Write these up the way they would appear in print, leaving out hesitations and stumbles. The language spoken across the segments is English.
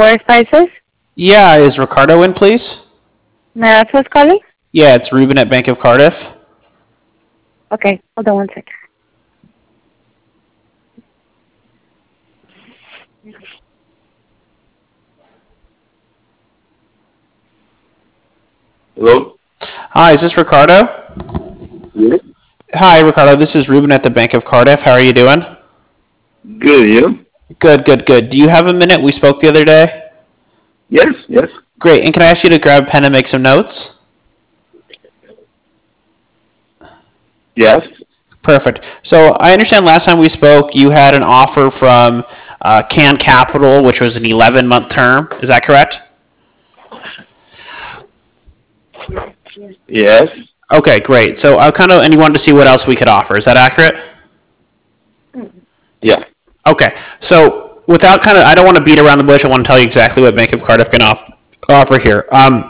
Flower Spices. Yeah, is Ricardo in, please? May I ask who's calling? Yeah, it's Ruben at Bank of Cardiff. Okay, hold on one second. Hello? Hi, is this Ricardo? Yes. Hi, Ricardo. This is Ruben at the Bank of Cardiff. How are you doing? Good, you? Good, good, good. Do you have a minute? We spoke the other day. Yes, yes. Great. And can I ask you to grab a pen and make some notes? Yes. Perfect. So I understand last time we spoke, you had an offer from Can Capital, which was an 11-month term. Is that correct? Yes. Okay, great. So and you wanted to see what else we could offer. Is that accurate? Yeah. Okay. So without I don't want to beat around the bush. I want to tell you exactly what Bank of Cardiff can offer here.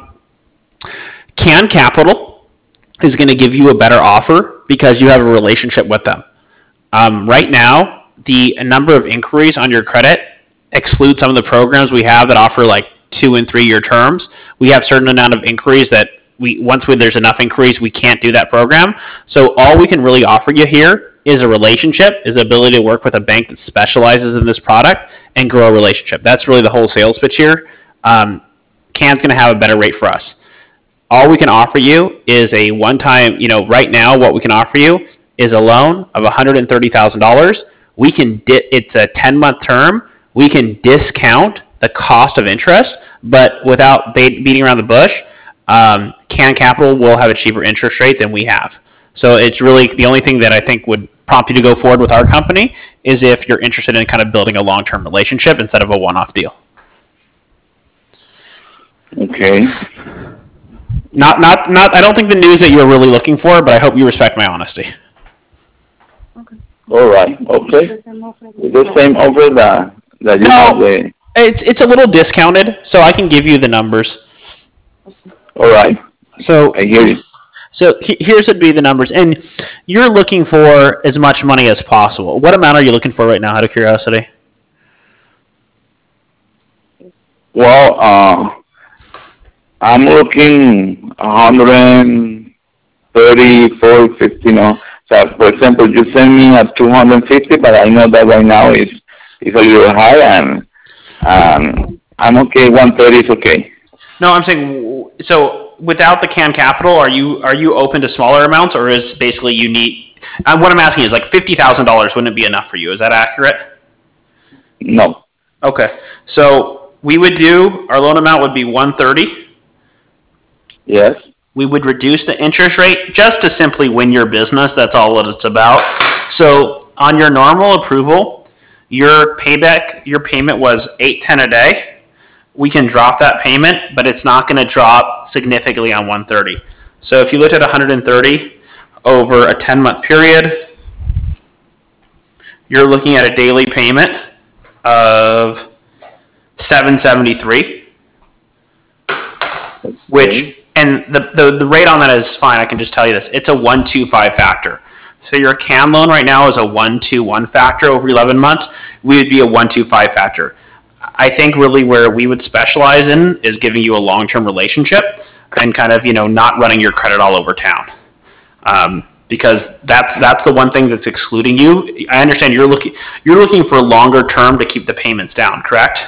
Can Capital is going to give you a better offer because you have a relationship with them. Right now, the number of inquiries on your credit excludes some of the programs we have that offer like 2 and 3 year terms. We have certain amount of inquiries that there's enough inquiries, we can't do that program. So all we can really offer you here is a relationship, is the ability to work with a bank that specializes in this product and grow a relationship. That's really the whole sales pitch here. Can's going to have a better rate for us. All we can offer you is a one-time, right now what we can offer you is a loan of $130,000. It's a 10-month term. We can discount the cost of interest, but without beating around the bush, Can Capital will have a cheaper interest rate than we have. So it's really the only thing that I think would prompt you to go forward with our company is if you're interested in kind of building a long-term relationship instead of a one-off deal. Okay. I don't think the news that you're really looking for, but I hope you respect my honesty. All right. Okay. The same offer that you have the... It's a little discounted, so I can give you the numbers. All right. So I hear you. So here's would be the numbers, and you're looking for as much money as possible. What amount are you looking for right now, out of curiosity? Well, I'm looking 130, 450, So, for example, you send me at 250, but I know that right now it's a little high, and I'm okay. 130 is okay. No, I'm saying, so without the Can Capital, are you open to smaller amounts, or is basically you need? What I'm asking is like $50,000 wouldn't it be enough for you? Is that accurate? No. Okay, so our loan amount would be 130. Yes. We would reduce the interest rate just to simply win your business. That's all that it's about. So on your normal approval, your payment was $810 a day. We can drop that payment, but it's not going to drop significantly on 130. So if you looked at 130 over a 10-month period, you're looking at a daily payment of $773, which, and the rate on that is fine. I can just tell you this. It's a 125 factor. So your CAN loan right now is a 121 factor over 11 months. We would be a 125 factor. I think really where we would specialize in is giving you a long-term relationship and kind of, not running your credit all over town. Because that's the one thing that's excluding you. I understand you're looking for longer term to keep the payments down, correct?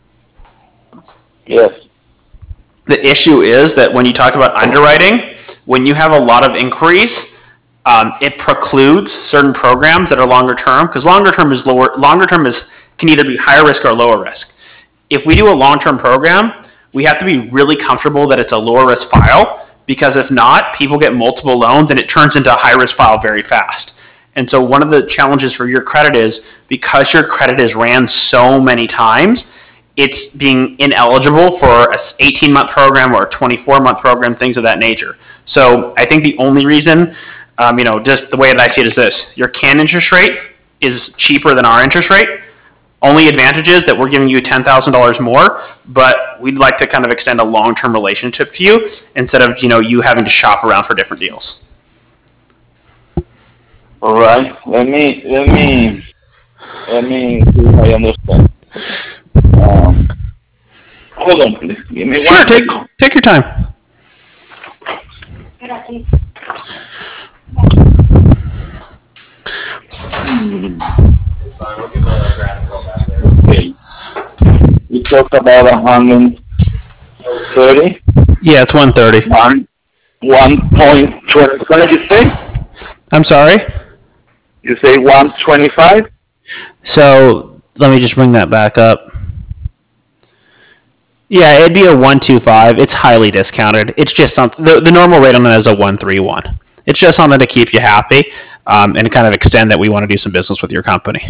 Yes. The issue is that when you talk about underwriting, when you have a lot of inquiries, it precludes certain programs that are longer term, because longer term can either be higher risk or lower risk. If we do a long-term program, we have to be really comfortable that it's a lower risk file, because if not, people get multiple loans and it turns into a high risk file very fast. And so one of the challenges for your credit is, because your credit is ran so many times, it's being ineligible for an 18-month program or a 24-month program, things of that nature. So I think the only reason, just the way that I see it is this: your CAN interest rate is cheaper than our interest rate. Only advantage is that we're giving you $10,000 more, but we'd like to kind of extend a long-term relationship to you instead of, you having to shop around for different deals. All right. Let me see if I understand. hold on, please. Give me Sure, one take second. take your time. Okay. We talked about 130. Yeah, it's 130. 1.25, you say? I'm sorry. You say 125? So let me just bring that back up. Yeah, it'd be a 125. It's highly discounted. It's just something. The normal rate on that is a 131. It's just something to keep you happy and kind of extend that we want to do some business with your company.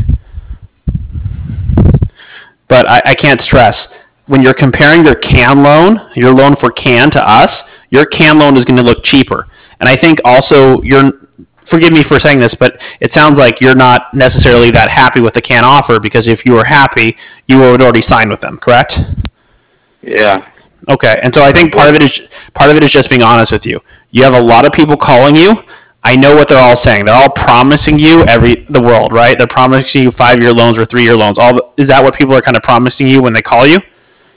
But I can't stress when you're comparing your CAN loan, your loan for CAN to us, your CAN loan is going to look cheaper. And I think also forgive me for saying this, but it sounds like you're not necessarily that happy with the CAN offer because if you were happy, you would already sign with them, correct? Yeah. Okay, and so I think part of it is just being honest with you. You have a lot of people calling you. I know what they're all saying. They're all promising you the world, right? They're promising you 5-year loans or 3-year loans. Is that what people are kind of promising you when they call you?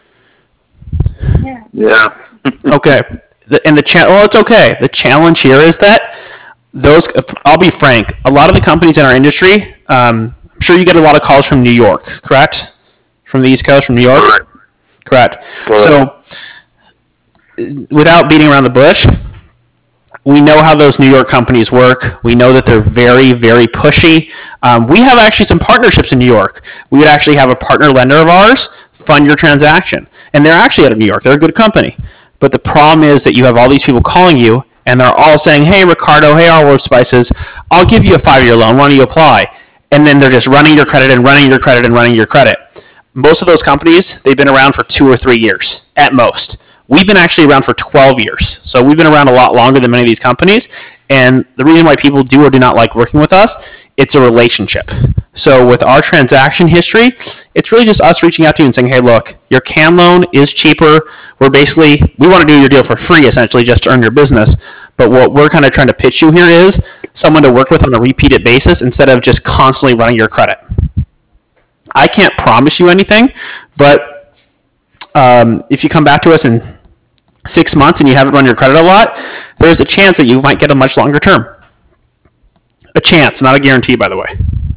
Yeah. Okay, well, it's okay. The challenge here is that I'll be frank. A lot of the companies in our industry, I'm sure you get a lot of calls from New York, correct? From the East Coast, from New York. Correct. So, without beating around the bush, we know how those New York companies work. We know that they're very, very pushy. We have actually some partnerships in New York. We would actually have a partner lender of ours fund your transaction. And they're actually out of New York. They're a good company. But the problem is that you have all these people calling you, and they're all saying, hey, Ricardo, hey, Olive Spices, I'll give you a 5-year loan. Why don't you apply? And then they're just running your credit and running your credit and running your credit. Most of those companies, they've been around for 2 or 3 years at most. We've been actually around for 12 years. So we've been around a lot longer than many of these companies. And the reason why people do or do not like working with us, it's a relationship. So with our transaction history, it's really just us reaching out to you and saying, hey, look, your CAN loan is cheaper. We want to do your deal for free, essentially, just to earn your business. But what we're kind of trying to pitch you here is someone to work with on a repeated basis instead of just constantly running your credit. I can't promise you anything, but if you come back to us in 6 months and you haven't run your credit a lot, there's a chance that you might get a much longer term. A chance, not a guarantee, by the way.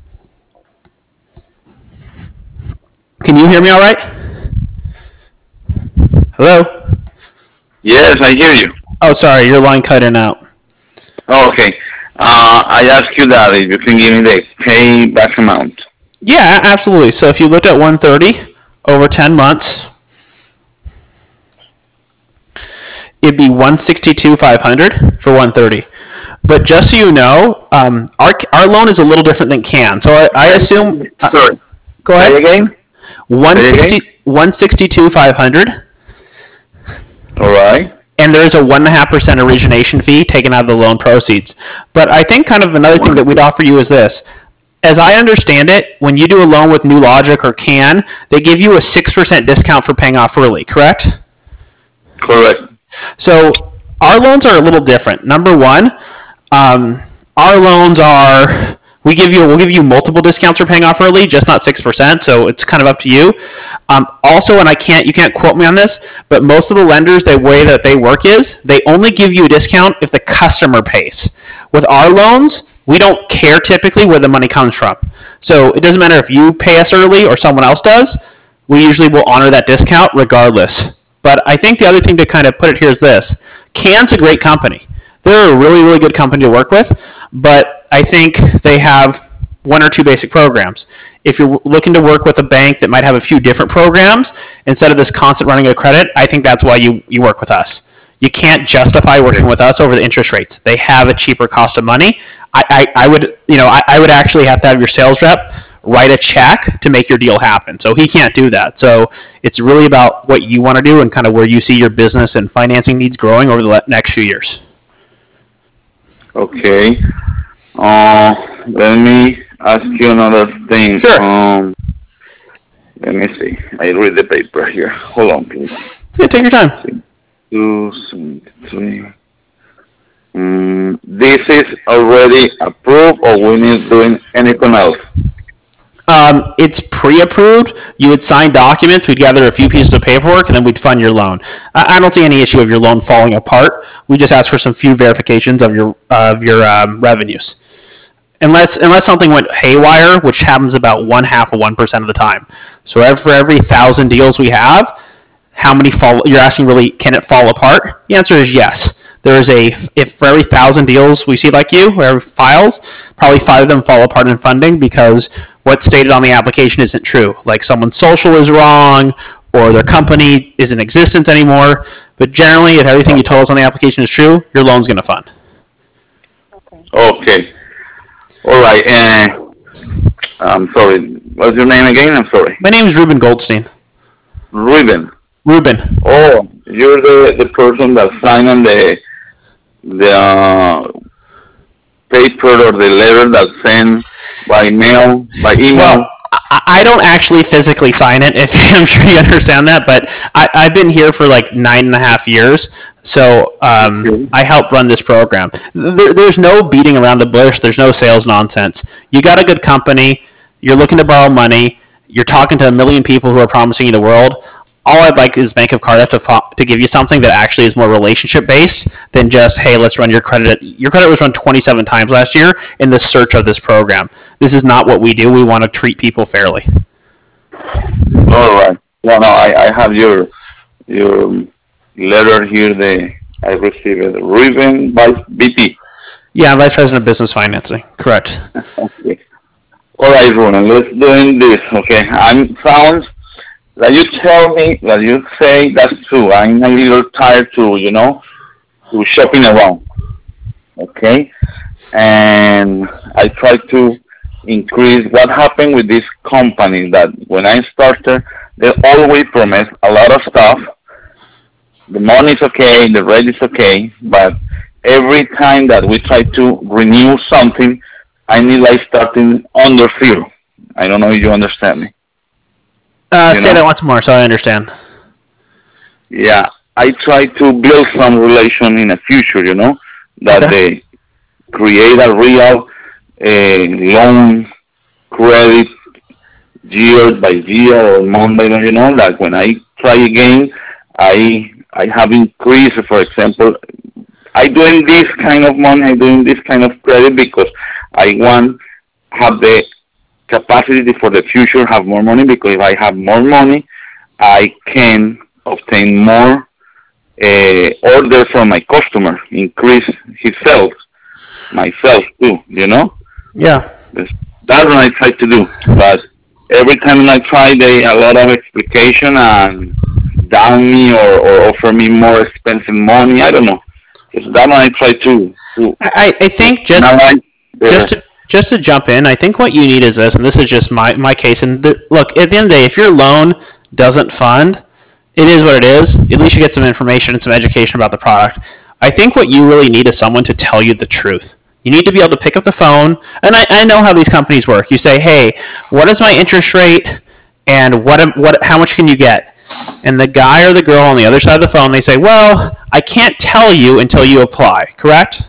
Can you hear me all right? Hello? Yes, I hear you. Oh, sorry, your line cut in out. Oh, okay. I asked you that if you can give me the payback amount. Yeah, absolutely. So if you looked at 130 over 10 months, it'd be 162,500 for 130. But just so you know, our loan is a little different than CAN. So I assume. Sorry. Go ahead. Say again. 162,500. All right. And there's a 1.5% origination fee taken out of the loan proceeds. But I think kind of another thing that we'd offer you is this. As I understand it, when you do a loan with NewLogic or CAN, they give you a 6% discount for paying off early, correct? Correct. So our loans are a little different. Number one, our loans are we'll give you multiple discounts for paying off early, just not 6%. So it's kind of up to you. Also, and you can't quote me on this, but most of the lenders, the way that they work is they only give you a discount if the customer pays. With our loans, we don't care typically where the money comes from. So it doesn't matter if you pay us early or someone else does. We usually will honor that discount regardless. But I think the other thing to kind of put it here is this. CAN's a great company. They're a really, really good company to work with, but I think they have 1 or 2 basic programs. If you're looking to work with a bank that might have a few different programs, instead of this constant running of credit, I think that's why you work with us. You can't justify working with us over the interest rates. They have a cheaper cost of money. I would actually have to have your sales rep write a check to make your deal happen. So he can't do that. So it's really about what you want to do and kind of where you see your business and financing needs growing over the next few years. Okay. Let me ask you another thing. Sure. Let me see. I read the paper here. Hold on, please. Yeah, take your time. 273. This is already approved, or we need doing anything else? It's pre-approved. You would sign documents. We'd gather a few pieces of paperwork, and then we'd fund your loan. I don't see any issue of your loan falling apart. We just ask for some few verifications of your revenues, unless something went haywire, which happens about 1/2 of 1% of the time. So for every 1,000 deals we have, how many fall? You're asking really, can it fall apart? The answer is yes. If for every 1,000 deals we see like you, or every files, probably 5 of them fall apart in funding because what's stated on the application isn't true. Like someone's social is wrong, or their company isn't in existence anymore. But generally, if everything you told us on the application is true, your loan's going to fund. Okay. All right. I'm sorry. What's your name again? I'm sorry. My name is Ruben Goldstein. Ruben. Ruben. Oh, you're the person that signed on the paper or the letter that sent by mail, by email. Well, I don't actually physically sign it. If I'm sure you understand that, but I've been here for like 9.5 years, so I help run this program. There's no beating around the bush. There's no sales nonsense. You got a good company. You're looking to borrow money. You're talking to a million people who are promising you the world. All I'd like is Bank of Cardiff to give you something that actually is more relationship based than just, hey, let's run your credit. Your credit was run 27 times last year in the search of this program. This is not what we do. We want to treat people fairly. All right. Well, no, I have your letter here. I received it. Ruben Vice VP. Yeah, Vice President of Business Financing. Correct. Okay. All right, Ruben. Let's do this. Okay. Sounds that you tell me, that you say that's true. I'm a little tired to shopping around. Okay? And I try to increase what happened with this company that when I started, they always promise a lot of stuff. The money's okay, the rate is okay, but every time that we try to renew something, I need like starting under zero. I don't know if you understand me. Say that once more so I understand. Yeah, I try to build some relation in the future, that they create a real loan credit year by year or month by month, like when I try again, I have increased, for example, I doing this kind of money, I doing this kind of credit because I want have the capacity for the future, have more money, because if I have more money, I can obtain more orders from my customer, increase his sales, myself too, Yeah. That's what I try to do. But every time I try, they a lot of explication and down me or offer me more expensive money. I don't know. It's that one I try to. I think just to jump in, I think what you need is this, and this is just my case. And look, at the end of the day, if your loan doesn't fund, it is what it is. At least you get some information and some education about the product. I think what you really need is someone to tell you the truth. You need to be able to pick up the phone, and I know how these companies work. You say, hey, what is my interest rate, and how much can you get? And the guy or the girl on the other side of the phone, they say, well, I can't tell you until you apply, correct?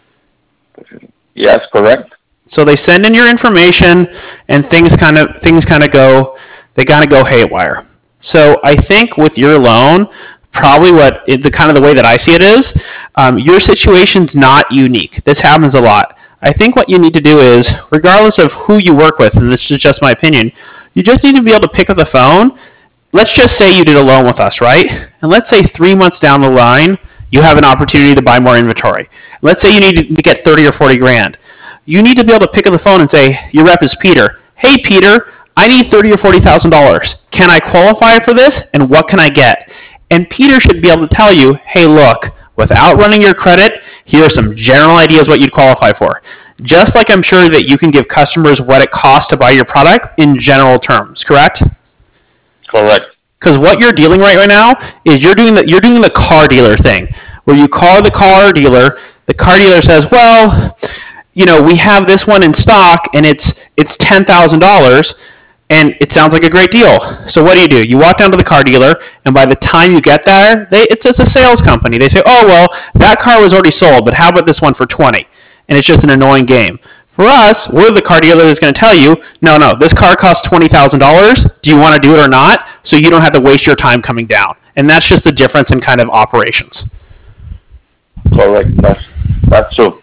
Yes, correct. So they send in your information, and things kind of go haywire. So I think with your loan, probably the way that I see it is, your situation's not unique. This happens a lot. I think what you need to do is, regardless of who you work with, and this is just my opinion, you just need to be able to pick up the phone. Let's just say you did a loan with us, right? And let's say 3 months down the line, you have an opportunity to buy more inventory. Let's say you need to get 30 or 40 grand. You need to be able to pick up the phone and say, your rep is Peter. Hey, Peter, I need $30,000 or $40,000. Can I qualify for this, and what can I get? And Peter should be able to tell you, hey, look, without running your credit, here are some general ideas what you'd qualify for. Just like I'm sure that you can give customers what it costs to buy your product in general terms, correct? Correct. Because what you're dealing right now is you're doing the car dealer thing, where you call the car dealer says, well, we have this one in stock, and it's $10,000, and it sounds like a great deal. So what do? You walk down to the car dealer, and by the time you get there, it's a sales company. They say, oh, well, that car was already sold, but how about this one for $20,000? And it's just an annoying game. For us, we're the car dealer that's going to tell you, no, this car costs $20,000. Do you want to do it or not? So you don't have to waste your time coming down. And that's just the difference in kind of operations. Correct. That's true.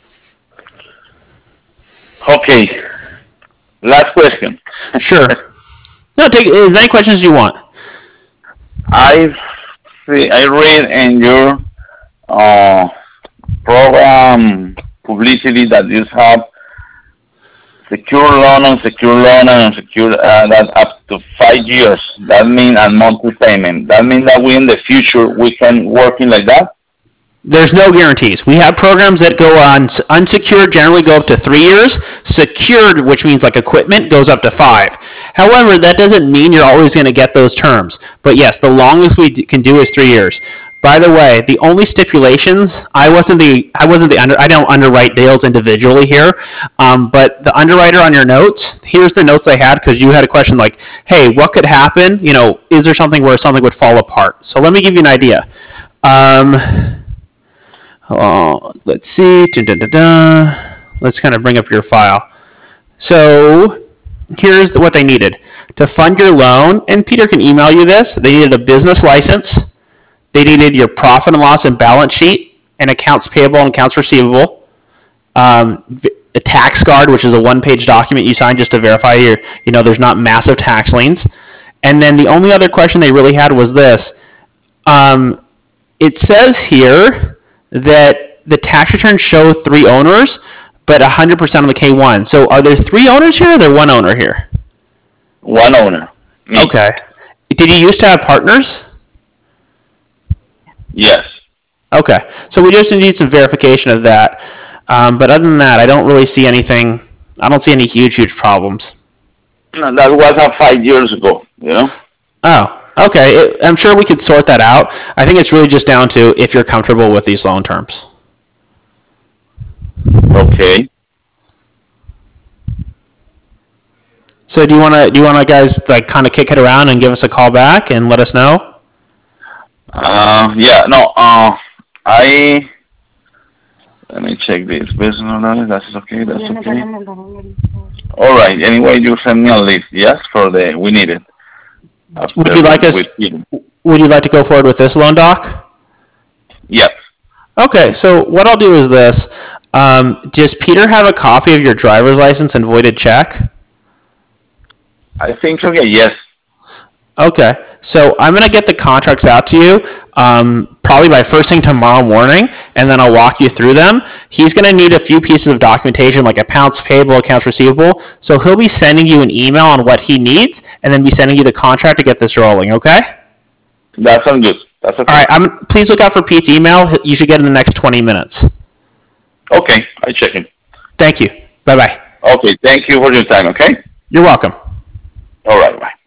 Okay. Last question. Sure. No, take as many questions as you want. I read in your program publicity that you have secure loan, and unsecured that up to 5 years. That means a monthly payment. That means that we in the future we can working like that. There's no guarantees. We have programs that go on unsecured, generally go up to 3 years. Secured, which means like equipment, goes up to 5. However, that doesn't mean you're always going to get those terms. But yes, the longest we can do is 3 years. By the way, the only stipulations, I don't underwrite deals individually here, but the underwriter on your notes, here's the notes I had because you had a question like, hey, what could happen? Is there something where something would fall apart? So let me give you an idea. Let's see. Let's kind of bring up your file. So here's what they needed. To fund your loan, and Peter can email you this, they needed a business license. They needed your profit and loss and balance sheet, and accounts payable and accounts receivable. A tax card, which is a one-page document you sign just to verify there's not massive tax liens. And then the only other question they really had was this. It says here that the tax returns show 3 owners, but 100% on the K1. So are there 3 owners here or are there 1 owner here? 1 owner. Me. Okay. Did you used to have partners? Yes. Okay. So we just need some verification of that. But other than that, I don't really see anything. I don't see any huge problems. No, that was 5 years ago, Oh, okay. I'm sure we could sort that out. I think it's really just down to if you're comfortable with these loan terms. Okay. So do you want to guys like kind of kick it around and give us a call back and let us know? Yeah. No. Let me check this business. That's okay. That's okay. All right. Anyway, you send me a list. Yes, we need it. Would you like to go forward with this loan doc? Yes. Okay. So what I'll do is this. Does Peter have a copy of your driver's license and voided check? I think so. Yeah. Yes. Okay. So I'm going to get the contracts out to you probably by first thing tomorrow morning, and then I'll walk you through them. He's going to need a few pieces of documentation like accounts payable, accounts receivable. So he'll be sending you an email on what he needs, and then be sending you the contract to get this rolling, okay? That sounds good. That's okay. All right. Please look out for Pete's email. You should get it in the next 20 minutes. Okay. I check it. Thank you. Bye-bye. Okay. Thank you for your time, okay? You're welcome. All right. Bye.